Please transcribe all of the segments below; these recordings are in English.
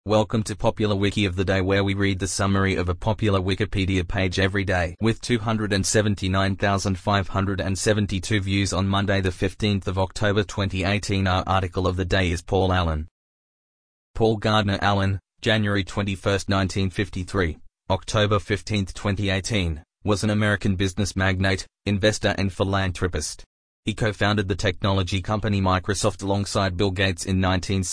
Welcome to Popular Wiki of the Day, where we read the summary of a popular Wikipedia page every day. With 279,572 views on Monday the 15th of October 2018, our article of the day is Paul Allen. Paul Gardner Allen, January 21, 1953, October 15, 2018, was an American business magnate, investor and philanthropist. He co-founded the technology company Microsoft alongside Bill Gates in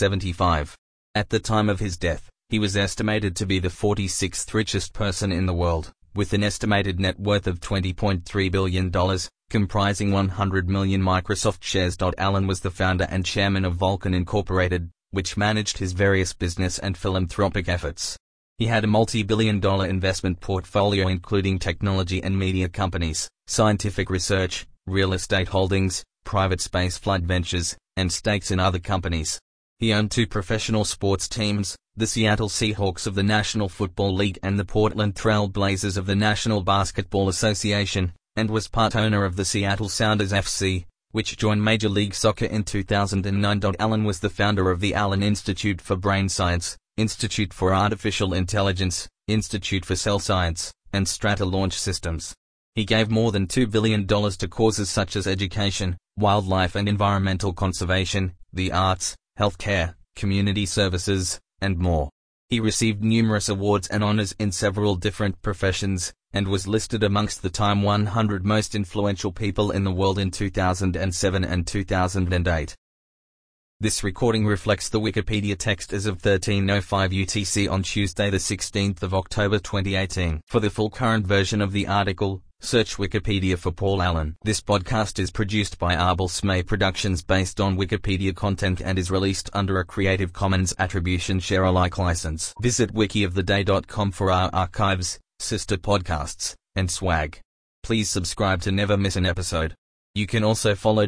1975. At the time of his death, he was estimated to be the 46th richest person in the world, with an estimated net worth of $20.3 billion, comprising 100 million Microsoft shares. Allen was the founder and chairman of Vulcan Incorporated, which managed his various business and philanthropic efforts. He had a multi-billion-dollar investment portfolio including technology and media companies, scientific research, real estate holdings, private spaceflight ventures, and stakes in other companies. He owned two professional sports teams, the Seattle Seahawks of the National Football League and the Portland Trail Blazers of the National Basketball Association, and was part owner of the Seattle Sounders FC, which joined Major League Soccer in 2009. Allen was the founder of the Allen Institute for Brain Science, Institute for Artificial Intelligence, Institute for Cell Science, and Strata Launch Systems. He gave more than $2 billion to causes such as education, wildlife and environmental conservation, the arts, healthcare, community services, and more. He received numerous awards and honors in several different professions, and was listed amongst the Time 100 most influential people in the world in 2007 and 2008. This recording reflects the Wikipedia text as of 13:05 UTC on Tuesday the 16th of October 2018. For the full current version of the article, search Wikipedia for Paul Allen. This podcast is produced by Arbel Smay Productions based on Wikipedia content and is released under a Creative Commons Attribution Share Alike license. Visit wikioftheday.com for our archives, sister podcasts, and swag. Please subscribe to never miss an episode. You can also follow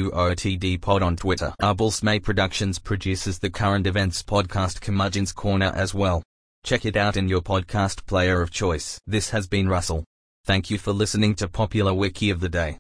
WOTD Pod on Twitter. Arbel Smay Productions produces the current events podcast Curmudgeon's Corner as well. Check it out in your podcast player of choice. This has been Russell. Thank you for listening to Popular Wiki of the Day.